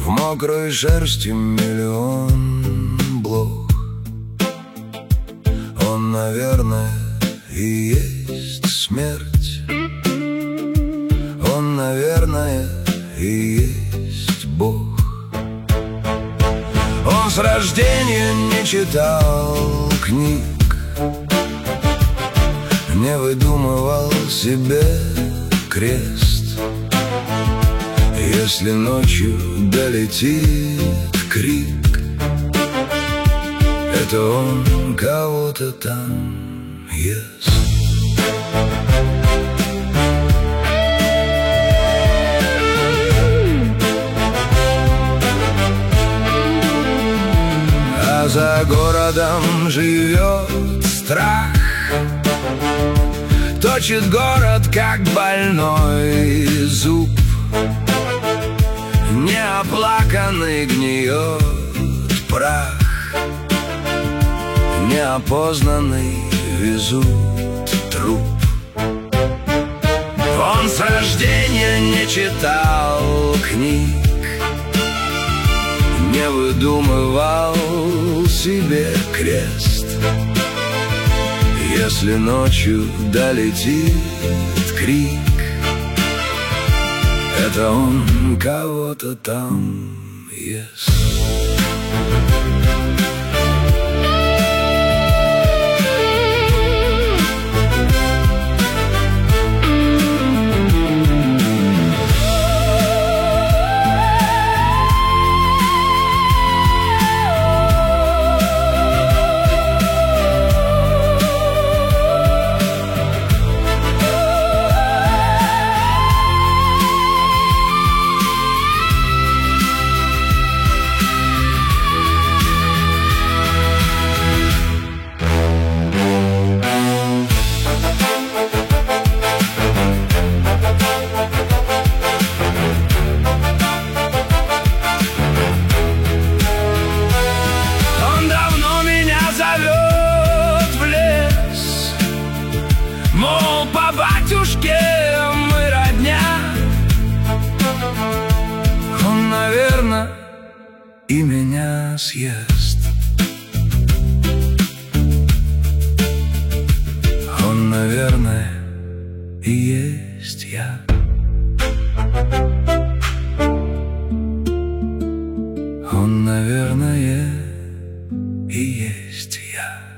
В мокрой шерсти миллион блох. Он, наверное, и есть смерть. Он, наверное, и есть Бог. Он с рождения не читал книг, не выдумывал себе крест. Если ночью долетит крик, это он кого-то там ест. А за городом живет страх, точит город, как больной зуб. Неоплаканный гниет прах, неопознанный везут труп. Он с рождения не читал книг, не выдумывал себе крест. Если ночью долетит крик, это он кого-то там ест. Мол, по батюшке мы родня. Он, наверное, и меня съест. Он, наверное, и есть я. Он, наверное, и есть я.